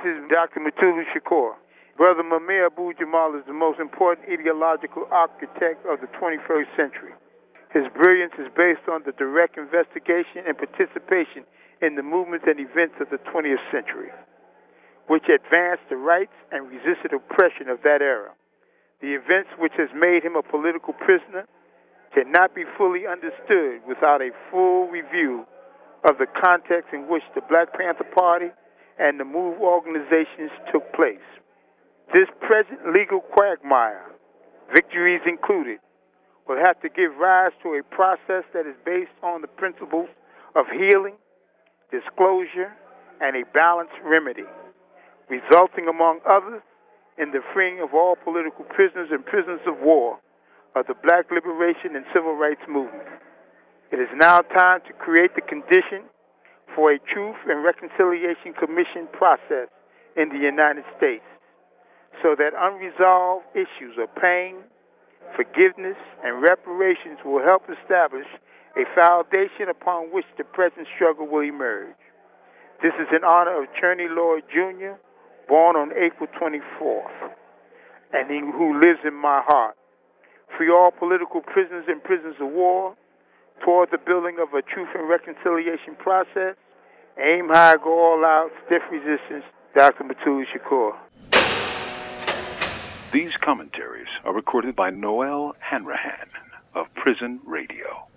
is Dr. Mutulu Shakur. Brother Mumia Abu-Jamal is the most important ideological architect of the 21st century. His brilliance is based on the direct investigation and participation in the movements and events of the 20th century, which advanced the rights and resisted oppression of that era. The events which has made him a political prisoner cannot be fully understood without a full review of the context in which the Black Panther Party and the MOVE organizations took place. This present legal quagmire, victories included, will have to give rise to a process that is based on the principles of healing, disclosure, and a balanced remedy, resulting, among others, in the freeing of all political prisoners and prisoners of war of the Black liberation and civil rights movement. It is now time to create the condition for a Truth and Reconciliation Commission process in the United States so that unresolved issues of pain, forgiveness, and reparations will help establish a foundation upon which the present struggle will emerge. This is in honor of Cherney Lloyd Jr., born on April 24th, and who lives in my heart. Free all political prisoners and prisoners of war toward the building of a truth and reconciliation process. Aim high, go all out, stiff resistance. Dr. Mutulu Shakur. These commentaries are recorded by Noel Hanrahan of Prison Radio.